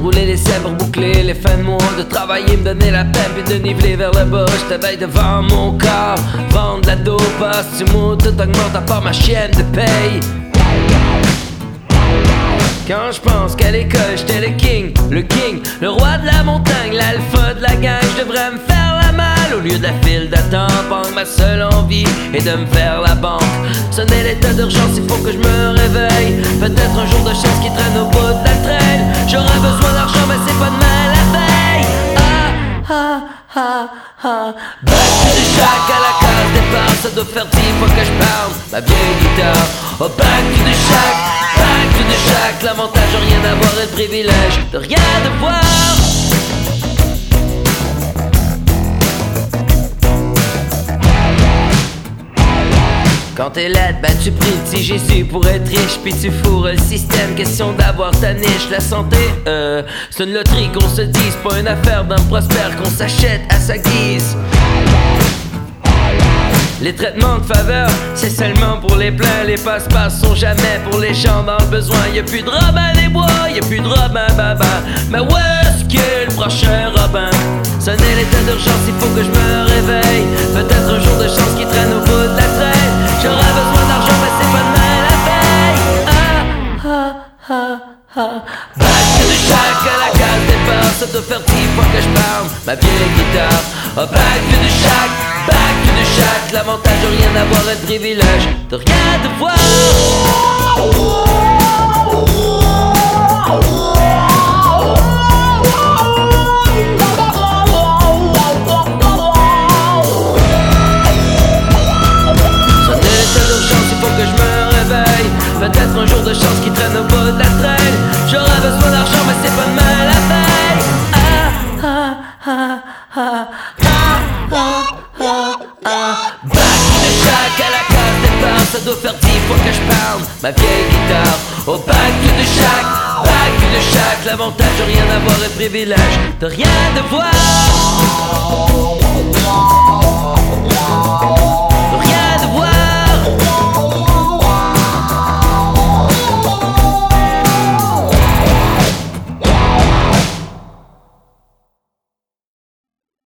rouler les scènes pour boucler les fins de mois, de travailler, me donner la peine puis de niveler vers le bas. Je t'éveille devant mon corps, vendre la dope, si moi tout augmente à part ma chienne de paye. Quand je pense qu'à l'école j'étais le king, le roi de la montagne, l'alpha de la gang, je devrais me faire la malle au lieu de la file d'attente. Pendant que ma seule envie est de me faire la banque. Sonner l'état d'urgence, il faut que je me réveille. Peut-être un jour de chance qui traîne au bout de la traîne. J'aurais besoin d'argent mais c'est pas demain la veille. Back to the shack à la case départ, ça doit faire 10 fois que je parle ma vieille guitare. Oh back to the shack, back to the shack. L'avantage de rien avoir et le privilège de rien devoir. Quand t'es laide, ben tu pries le petit Jésus pour être riche. Puis tu fourres le système, question d'avoir ta niche. La santé, c'est une loterie qu'on se dit. C'est pas une affaire d'un prospère qu'on s'achète à sa guise. Les traitements de faveur, c'est seulement pour les pleins. Les passe-passe sont jamais pour les gens dans le besoin. Y'a plus de Robin des Bois, y'a plus de Robin Baba. Mais où est-ce qu'est le prochain Robin? Sonner l'état d'urgence, il faut que je me réveille. Peut-être un jour de chance qui traîne au bout de la traîne. J'aurais besoin d'argent mais c'est pas demain la veille. Back to the shack à la case départ, ça doit faire 10 fois que je parle ma vieille guitare. Oh back to the shack, back to the shack. L'avantage de rien avoir et le privilège de rien devoir. Peut-être un jour de chance qui traîne au bout de la traîne. J'aurais besoin d'argent mais c'est pas demain la veille. Back to the shack à la case départ, ça doit faire 10 fois que je parle ma vieille guitare. Oh back to the shack, back to the shack. L'avantage de rien avoir et le privilège de rien devoir.